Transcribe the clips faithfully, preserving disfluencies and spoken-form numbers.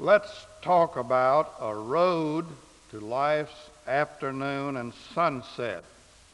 Let's talk about a road to life's afternoon and sunset.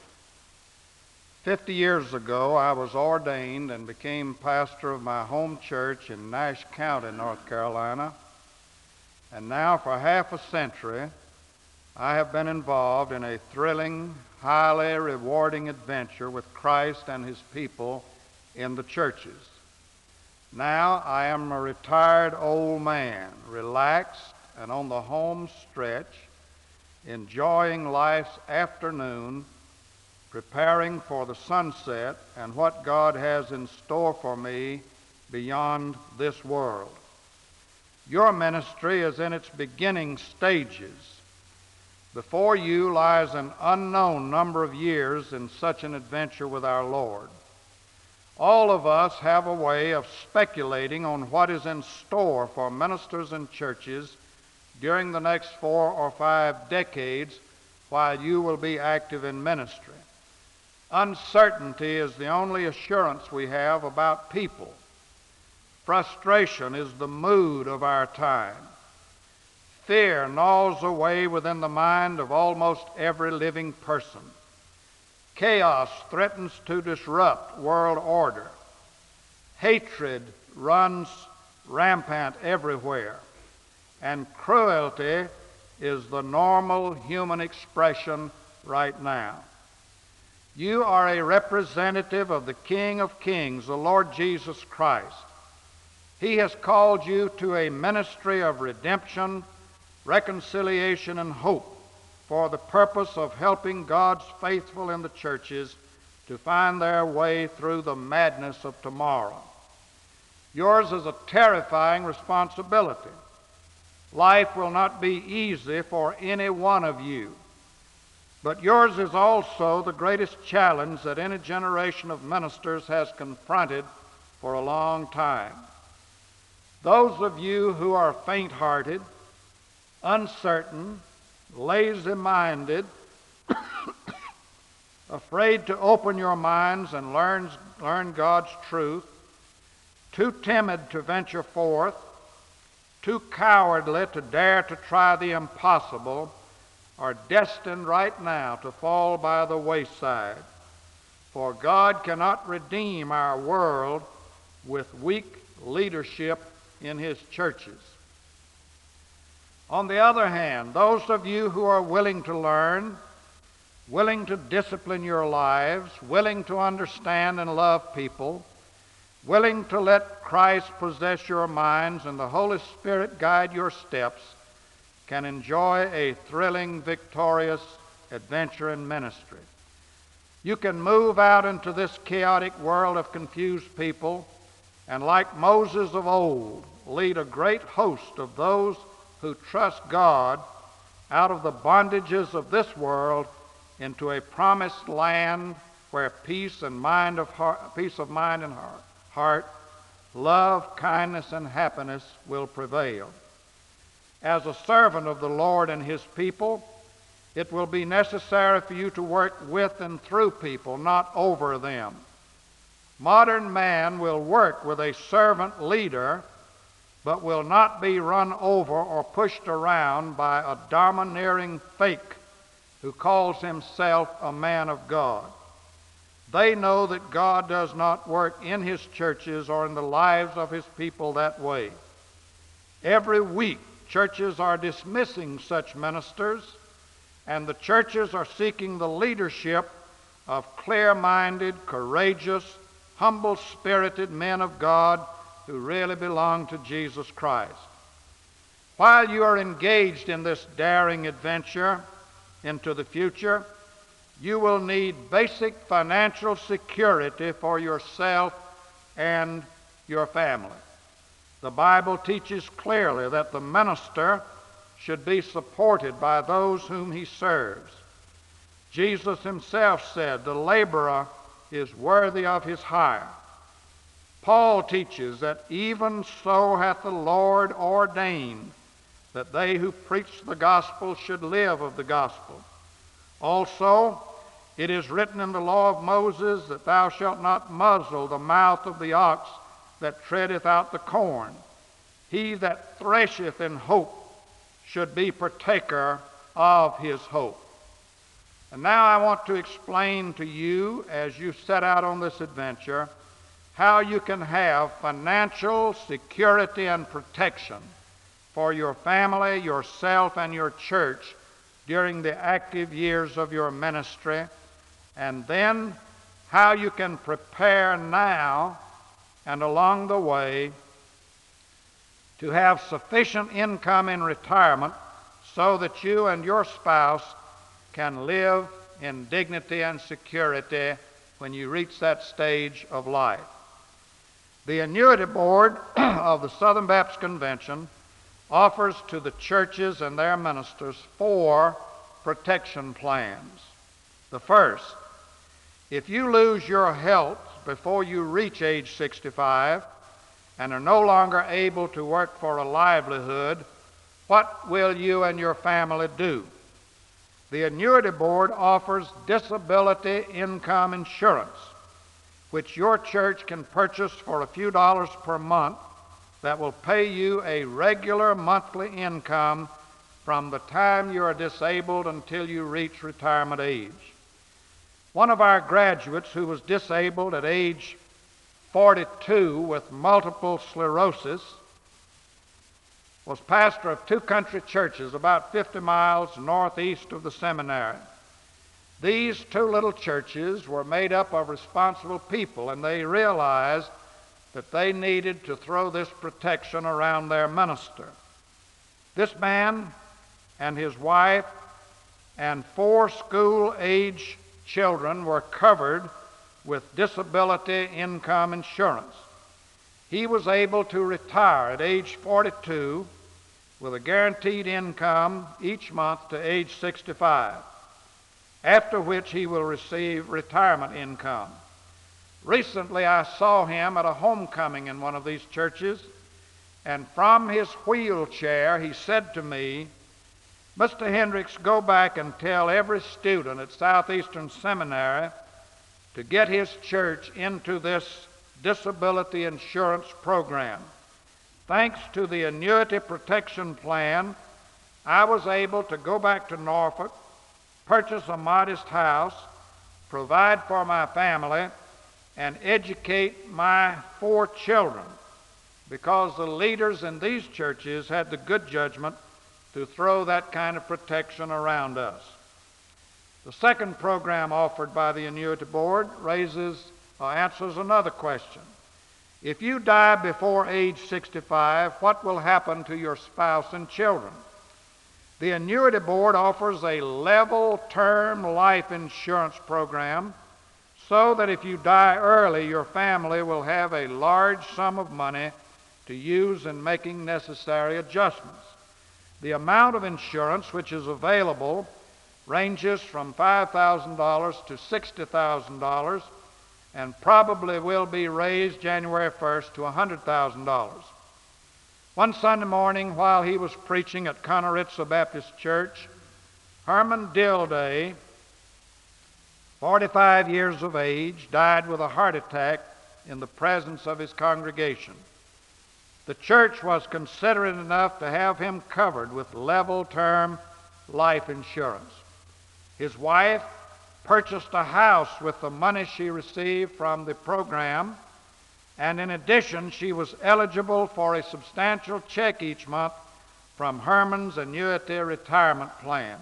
Fifty years ago, I was ordained and became pastor of my home church in Nash County, North Carolina. And now for half a century, I have been involved in a thrilling, highly rewarding adventure with Christ and his people in the churches. Now I am a retired old man, relaxed and on the home stretch, enjoying life's afternoon, preparing for the sunset and what God has in store for me beyond this world. Your ministry is in its beginning stages. Before you lies an unknown number of years in such an adventure with our Lord. All of us have a way of speculating on what is in store for ministers and churches during the next four or five decades while you will be active in ministry. Uncertainty is the only assurance we have about people. Frustration is the mood of our time. Fear gnaws away within the mind of almost every living person. Chaos threatens to disrupt world order. Hatred runs rampant everywhere. And cruelty is the normal human expression right now. You are a representative of the King of Kings, the Lord Jesus Christ. He has called you to a ministry of redemption, reconciliation, and hope, for the purpose of helping God's faithful in the churches to find their way through the madness of tomorrow. Yours is a terrifying responsibility. Life will not be easy for any one of you, but yours is also the greatest challenge that any generation of ministers has confronted for a long time. Those of you who are faint-hearted, uncertain, lazy-minded, afraid to open your minds and learn, learn God's truth, too timid to venture forth, too cowardly to dare to try the impossible, are destined right now to fall by the wayside. For God cannot redeem our world with weak leadership in his churches. On the other hand, those of you who are willing to learn, willing to discipline your lives, willing to understand and love people, willing to let Christ possess your minds and the Holy Spirit guide your steps, can enjoy a thrilling, victorious adventure in ministry. You can move out into this chaotic world of confused people and, like Moses of old, lead a great host of those who trust God out of the bondages of this world into a promised land where peace and mind of heart, peace of mind and heart, heart, love, kindness, and happiness will prevail. As a servant of the Lord and his people, it will be necessary for you to work with and through people, not over them. Modern man will work with a servant leader, but will not be run over or pushed around by a domineering fake who calls himself a man of God. They know that God does not work in his churches or in the lives of his people that way. Every week, churches are dismissing such ministers, and the churches are seeking the leadership of clear-minded, courageous, humble-spirited men of God who really belong to Jesus Christ. While you are engaged in this daring adventure into the future, you will need basic financial security for yourself and your family. The Bible teaches clearly that the minister should be supported by those whom he serves. Jesus himself said, "The laborer is worthy of his hire." Paul teaches that even so hath the Lord ordained that they who preach the gospel should live of the gospel. Also, it is written in the law of Moses that thou shalt not muzzle the mouth of the ox that treadeth out the corn. He that thresheth in hope should be partaker of his hope. And now I want to explain to you, as you set out on this adventure, how you can have financial security and protection for your family, yourself, and your church during the active years of your ministry, and then how you can prepare now and along the way to have sufficient income in retirement so that you and your spouse can live in dignity and security when you reach that stage of life. The Annuity Board of the Southern Baptist Convention offers to the churches and their ministers four protection plans. The first, if you lose your health before you reach age sixty-five and are no longer able to work for a livelihood, what will you and your family do? The Annuity Board offers disability income insurance, which your church can purchase for a few dollars per month that will pay you a regular monthly income from the time you are disabled until you reach retirement age. One of our graduates who was disabled at age forty-two with multiple sclerosis was pastor of two country churches about fifty miles northeast of the seminary. These two little churches were made up of responsible people, and they realized that they needed to throw this protection around their minister. This man and his wife and four school-age children were covered with disability income insurance. He was able to retire at age forty-two with a guaranteed income each month to age sixty-five, after which he will receive retirement income. Recently I saw him at a homecoming in one of these churches, and from his wheelchair he said to me, "Mister Hendricks, go back and tell every student at Southeastern Seminary to get his church into this disability insurance program." Thanks to the annuity protection plan, I was able to go back to Norfolk, purchase a modest house, provide for my family, and educate my four children, because the leaders in these churches had the good judgment to throw that kind of protection around us. The second program offered by the Annuity Board raises or answers another question. If you die before age sixty-five, what will happen to your spouse and children? The Annuity Board offers a level term life insurance program so that if you die early, your family will have a large sum of money to use in making necessary adjustments. The amount of insurance which is available ranges from five thousand dollars to sixty thousand dollars and probably will be raised January first to one hundred thousand dollars. One Sunday morning while he was preaching at Conneritza Baptist Church, Herman Dilday, forty-five years of age, died with a heart attack in the presence of his congregation. The church was considerate enough to have him covered with level term life insurance. His wife purchased a house with the money she received from the program, and in addition, she was eligible for a substantial check each month from Herman's annuity retirement plan.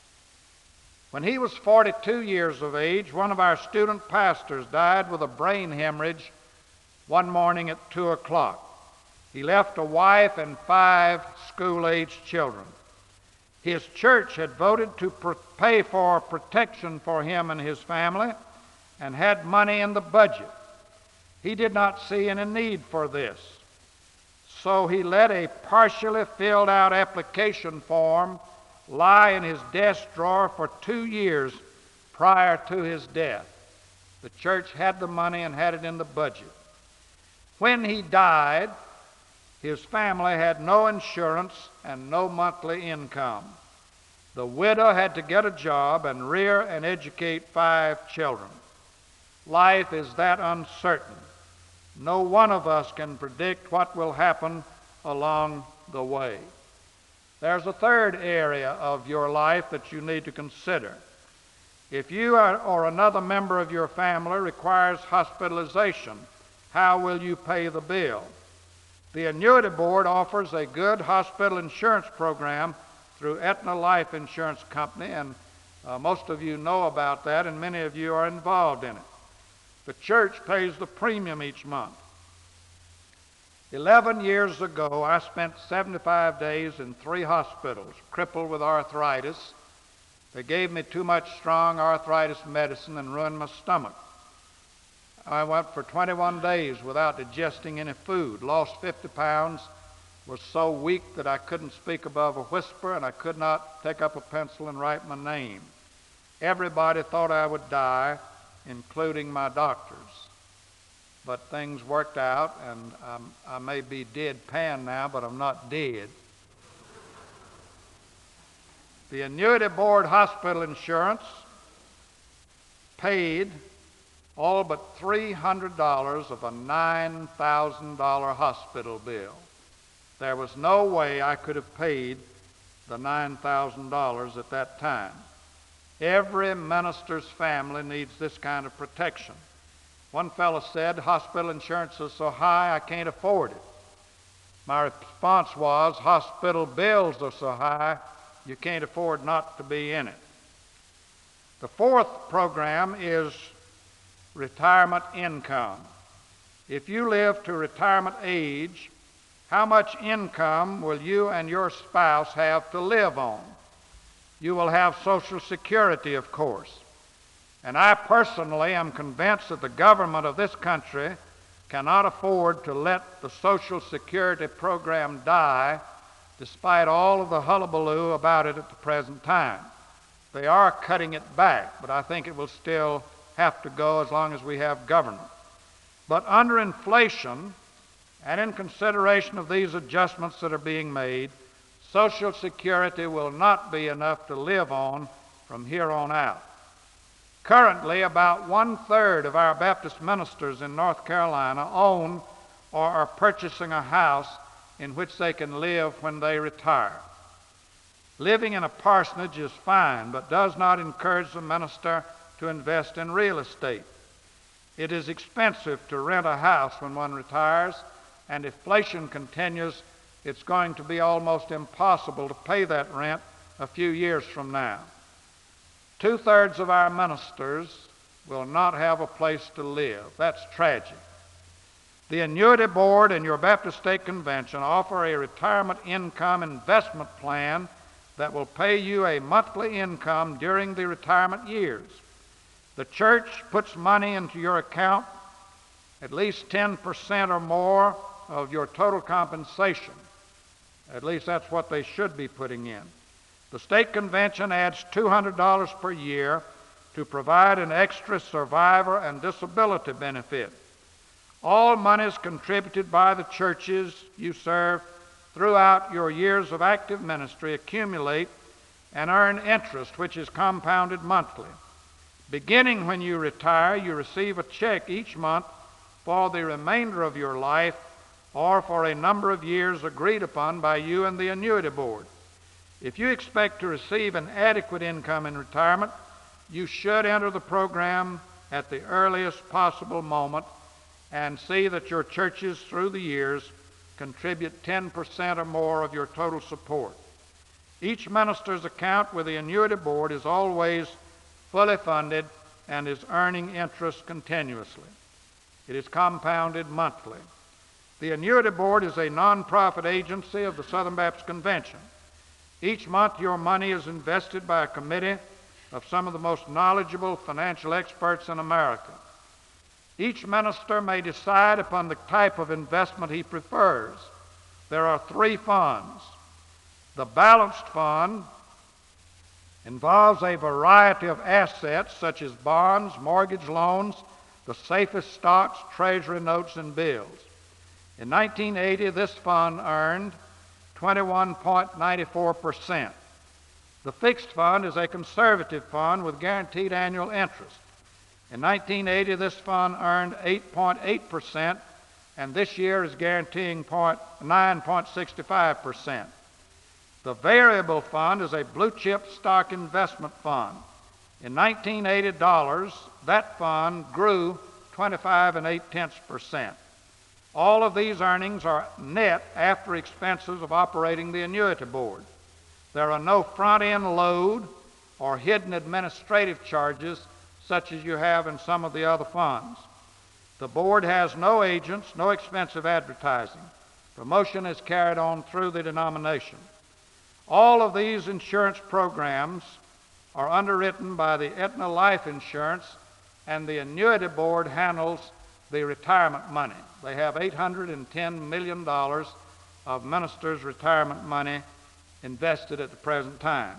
When he was forty-two years of age, one of our student pastors died with a brain hemorrhage one morning at two o'clock. He left a wife and five school-aged children. His church had voted to pay for protection for him and his family and had money in the budget. He did not see any need for this, so he let a partially filled out application form lie in his desk drawer for two years prior to his death. The church had the money and had it in the budget. When he died, his family had no insurance and no monthly income. The widow had to get a job and rear and educate five children. Life is that uncertain. No one of us can predict what will happen along the way. There's a third area of your life that you need to consider. If you are, or another member of your family requires hospitalization, how will you pay the bill? The Annuity Board offers a good hospital insurance program through Aetna Life Insurance Company, and uh, most of you know about that, and many of you are involved in it. The church pays the premium each month. Eleven years ago, I spent seventy-five days in three hospitals, crippled with arthritis. They gave me too much strong arthritis medicine and ruined my stomach. I went for twenty-one days without digesting any food, lost fifty pounds, was so weak that I couldn't speak above a whisper, and I could not take up a pencil and write my name. Everybody thought I would die, including my doctors. But things worked out, and um, I may be deadpan now, but I'm not dead. The Annuity Board hospital insurance paid all but three hundred dollars of a nine thousand dollar hospital bill. There was no way I could have paid the nine thousand dollars at that time. Every minister's family needs this kind of protection. One fellow said, hospital insurance is so high I can't afford it. My response was, hospital bills are so high you can't afford not to be in it. The fourth program is retirement income. If you live to retirement age, how much income will you and your spouse have to live on? You will have Social Security, of course. And I personally am convinced that the government of this country cannot afford to let the Social Security program die despite all of the hullabaloo about it at the present time. They are cutting it back, but I think it will still have to go as long as we have government. But under inflation, and in consideration of these adjustments that are being made, Social Security will not be enough to live on from here on out. Currently, about one-third of our Baptist ministers in North Carolina own or are purchasing a house in which they can live when they retire. Living in a parsonage is fine, but does not encourage the minister to invest in real estate. It is expensive to rent a house when one retires, and if inflation continues, it's going to be almost impossible to pay that rent a few years from now. Two-thirds of our ministers will not have a place to live. That's tragic. The Annuity Board and your Baptist State Convention offer a retirement income investment plan that will pay you a monthly income during the retirement years. The church puts money into your account, at least ten percent or more of your total compensation. At least that's what they should be putting in. The State Convention adds two hundred dollars per year to provide an extra survivor and disability benefit. All monies contributed by the churches you serve throughout your years of active ministry accumulate and earn interest, which is compounded monthly. Beginning when you retire, you receive a check each month for the remainder of your life or for a number of years agreed upon by you and the Annuity Board. If you expect to receive an adequate income in retirement, you should enter the program at the earliest possible moment and see that your churches through the years contribute ten percent or more of your total support. Each minister's account with the Annuity Board is always fully funded and is earning interest continuously. It is compounded monthly. The Annuity Board is a nonprofit agency of the Southern Baptist Convention. Each month your money is invested by a committee of some of the most knowledgeable financial experts in America. Each minister may decide upon the type of investment he prefers. There are three funds. The Balanced Fund involves a variety of assets such as bonds, mortgage loans, the safest stocks, treasury notes, and bills. In nineteen eighty, this fund earned twenty-one point nine four percent. The Fixed Fund is a conservative fund with guaranteed annual interest. In nineteen eighty, this fund earned eight point eight percent and this year is guaranteeing nine point six five percent. The variable fund is a blue chip stock investment fund. In nineteen eighty dollars, that fund grew twenty-five and eight tenths percent. All of these earnings are net after expenses of operating the annuity board. There are no front-end load or hidden administrative charges such as you have in some of the other funds. The board has no agents, no expensive advertising. Promotion is carried on through the denomination. All of these insurance programs are underwritten by the Aetna Life Insurance, and the annuity board handles the retirement money. They have eight hundred ten million dollars of ministers' retirement money invested at the present time.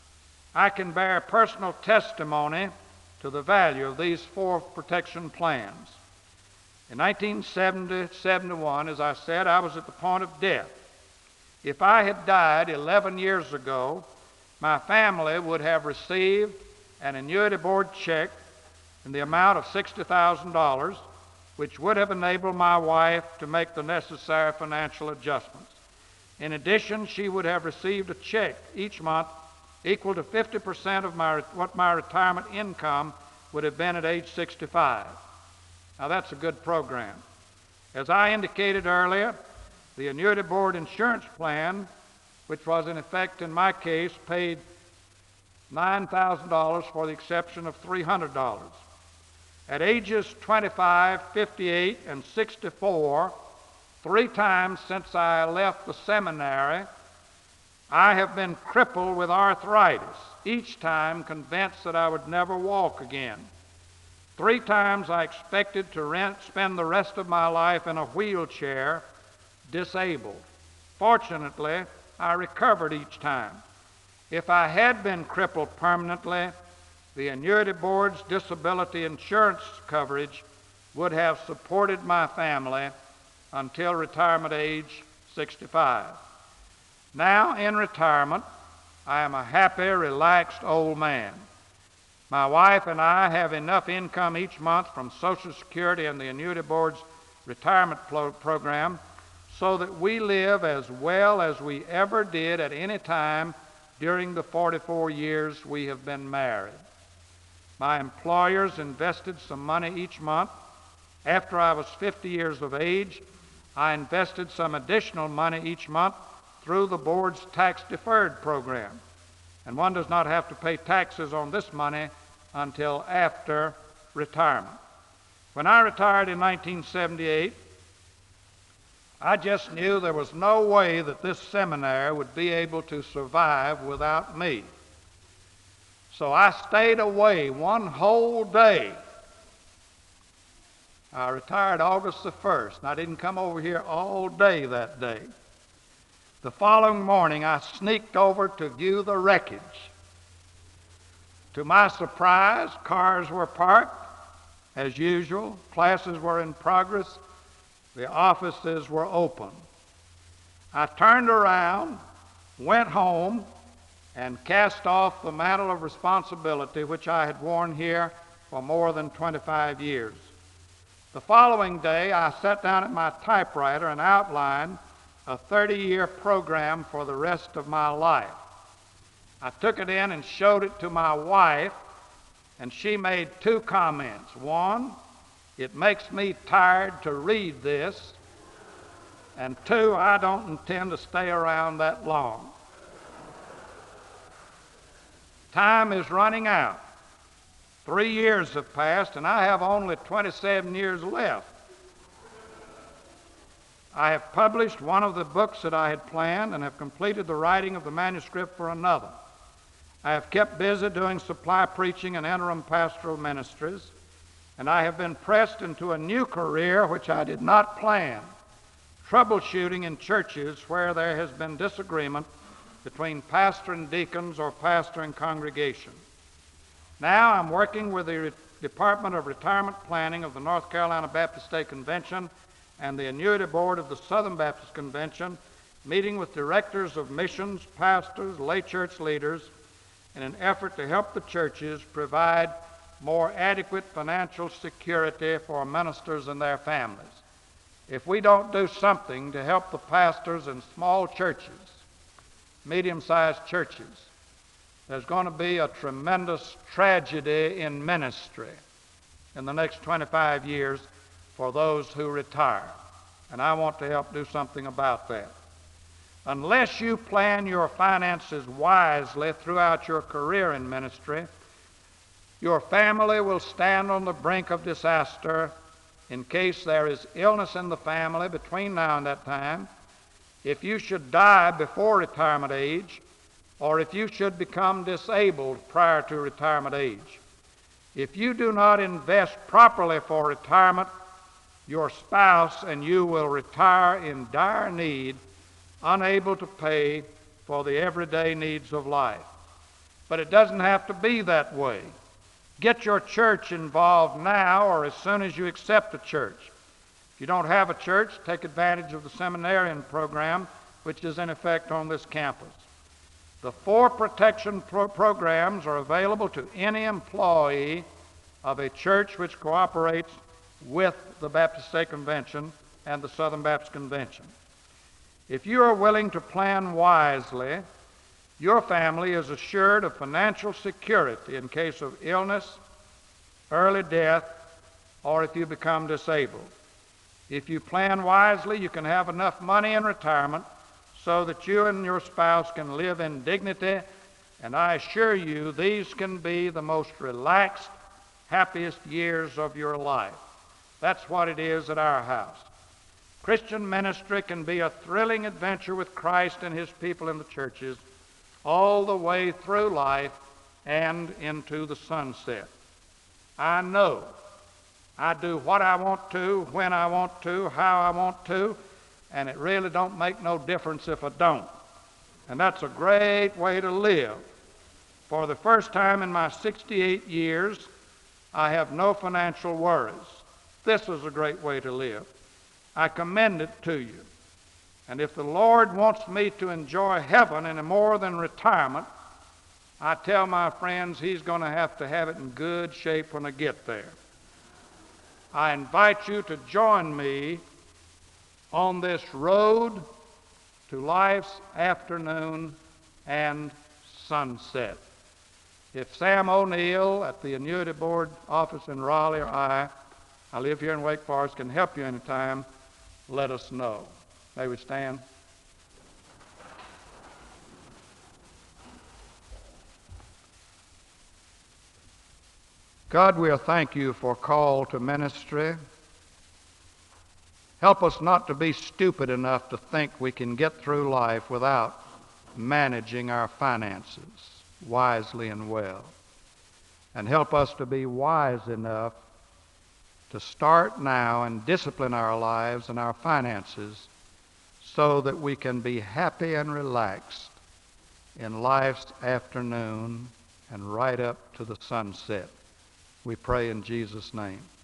I can bear personal testimony to the value of these four protection plans. In nineteen seventy, seventy-one, as I said, I was at the point of death. If I had died eleven years ago, my family would have received an annuity board check in the amount of sixty thousand dollars, which would have enabled my wife to make the necessary financial adjustments. In addition, she would have received a check each month equal to fifty percent of my, what my retirement income would have been at age sixty-five. Now that's a good program. As I indicated earlier, the annuity board insurance plan, which was in effect in my case, paid nine thousand dollars for the exception of three hundred dollars. At ages twenty-five, fifty-eight, and sixty-four, three times since I left the seminary, I have been crippled with arthritis, each time convinced that I would never walk again. Three times I expected to rent, spend the rest of my life in a wheelchair, disabled. Fortunately, I recovered each time. If I had been crippled permanently, the annuity board's disability insurance coverage would have supported my family until retirement age sixty-five. Now in retirement, I am a happy, relaxed old man. My wife and I have enough income each month from Social Security and the annuity board's retirement program so that we live as well as we ever did at any time during the forty-four years we have been married. My employers invested some money each month. After I was fifty years of age, I invested some additional money each month through the board's tax-deferred program. And one does not have to pay taxes on this money until after retirement. When I retired in nineteen seventy-eight, I just knew there was no way that this seminary would be able to survive without me. So I stayed away one whole day. I retired August the first, and I didn't come over here all day that day. The following morning, I sneaked over to view the wreckage. To my surprise, cars were parked as usual, classes were in progress, the offices were open. I turned around, went home, and cast off the mantle of responsibility which I had worn here for more than twenty-five years. The following day, I sat down at my typewriter and outlined a thirty-year program for the rest of my life. I took it in and showed it to my wife, and she made two comments. One, it makes me tired to read this, and two, I don't intend to stay around that long. Time is running out. Three years have passed, and I have only twenty-seven years left. I have published one of the books that I had planned and have completed the writing of the manuscript for another. I have kept busy doing supply preaching and interim pastoral ministries, and I have been pressed into a new career which I did not plan, troubleshooting in churches where there has been disagreement between pastor and deacons or pastor and congregation. Now I'm working with the Re- Department of Retirement Planning of the North Carolina Baptist State Convention and the Annuity Board of the Southern Baptist Convention, meeting with directors of missions, pastors, lay church leaders, in an effort to help the churches provide more adequate financial security for ministers and their families. if we don't do something to help the pastors in small churches, medium-sized churches, there's going to be a tremendous tragedy in ministry in the next twenty-five years for those who retire. And I want to help do something about that. Unless you plan your finances wisely throughout your career in ministry, your family will stand on the brink of disaster in case there is illness in the family between now and that time. If you should die before retirement age, or if you should become disabled prior to retirement age. If you do not invest properly for retirement, your spouse and you will retire in dire need, unable to pay for the everyday needs of life. But it doesn't have to be that way. Get your church involved now or as soon as you accept a church. If you don't have a church, take advantage of the seminarian program, which is in effect on this campus. The four protection pro- programs are available to any employee of a church which cooperates with the Baptist State Convention and the Southern Baptist Convention. If you are willing to plan wisely, your family is assured of financial security in case of illness, early death, or if you become disabled. If you plan wisely, you can have enough money in retirement so that you and your spouse can live in dignity, and I assure you these can be the most relaxed, happiest years of your life. That's what it is at our house. Christian ministry can be a thrilling adventure with Christ and his people in the churches all the way through life and into the sunset. I know I do what I want to, when I want to, how I want to, and it really don't make no difference if I don't. And that's a great way to live. For the first time in my sixty-eight years, I have no financial worries. This is a great way to live. I commend it to you. And if the Lord wants me to enjoy heaven in more than retirement, I tell my friends he's going to have to have it in good shape when I get there. I invite you to join me on this road to life's afternoon and sunset. If Sam O'Neill at the Annuity Board office in Raleigh or I, I live here in Wake Forest, can help you anytime, let us know. May we stand? God, we'll thank you for call to ministry. Help us not to be stupid enough to think we can get through life without managing our finances wisely and well. And help us to be wise enough to start now and discipline our lives and our finances so that we can be happy and relaxed in life's afternoon and right up to the sunset. We pray in Jesus' name.